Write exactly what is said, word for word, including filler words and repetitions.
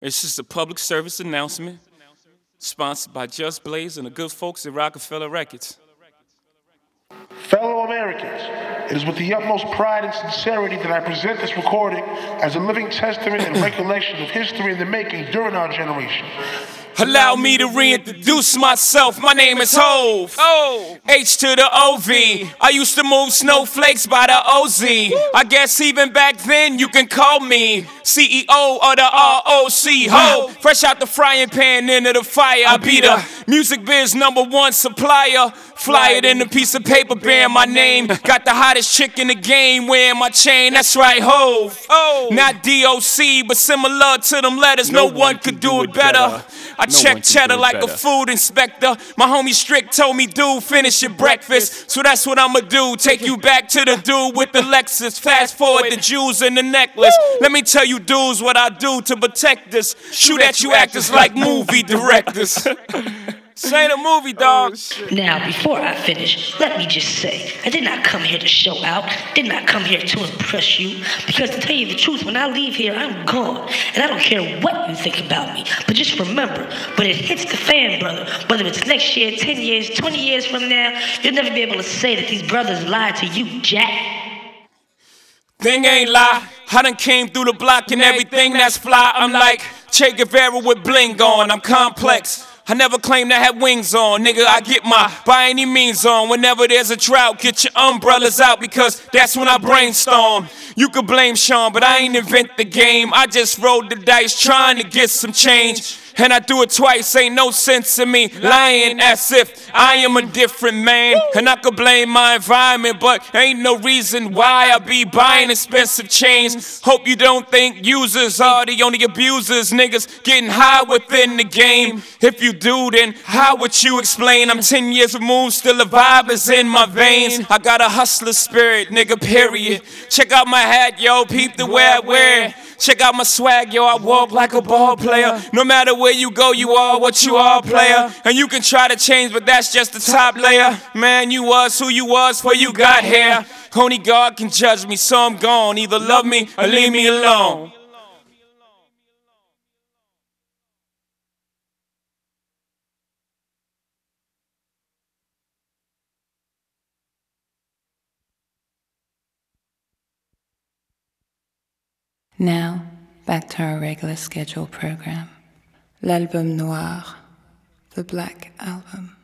It's just a public service announcement sponsored by Just Blaze and the good folks at Rockefeller Records. Fellow Americans, it is with the utmost pride and sincerity that I present this recording as a living testament and recollection of history in the making during our generation. Allow me to reintroduce myself. My name is Hove. Oh. H to the O V. I used to move snowflakes by the O Z. I guess even back then you can call me C E O of the R O C. Ho. Fresh out the frying pan into the fire. I be the music biz number one supplier. Fly it in a piece of paper bearing my name. Got the hottest chick in the game wearing my chain. That's right, Hove. Oh. Not D O C, but similar to them letters. No, no one could do it better. I no check cheddar like better. A food inspector. My homie Strick told me, dude, finish your breakfast. So that's what I'ma do. Take you back to the dude with the Lexus. Fast forward the jewels and the necklace. Woo! Let me tell you, dudes, what I do to protect this. Shoot at you actors like movie directors. This ain't a movie, dog. Oh, now, before I finish, let me just say, I did not come here to show out, did not come here to impress you, because to tell you the truth, when I leave here, I'm gone, and I don't care what you think about me, but just remember, when it hits the fan, brother, whether it's next year, ten years, twenty years from now, you'll never be able to say that these brothers lied to you, Jack. Thing ain't lie, I done came through the block and everything that's fly. I'm like Che Guevara with bling on, I'm complex. I never claimed I had wings on, nigga, I get my by any means on. Whenever there's a drought, get your umbrellas out because that's when I brainstorm. You could blame Sean, but I ain't invent the game. I just rolled the dice trying to get some change. And I do it twice, ain't no sense in me lying as if I am a different man. And I could blame my environment, but ain't no reason why I be buying expensive chains. Hope you don't think users are the only abusers. Niggas getting high within the game. If you do, then how would you explain? I'm ten years removed, still the vibe is in my veins. I got a hustler spirit, nigga, period. Check out my hat, yo, peep the way I wear it. Check out my swag, yo, I walk like a ball player. No matter where you go, you are what you are, player. And you can try to change, but that's just the top layer. Man, you was who you was before you got here. Only God can judge me, so I'm gone. Either love me or leave me alone. Now, back to our regular scheduled program. L'Album Noir, the Black Album.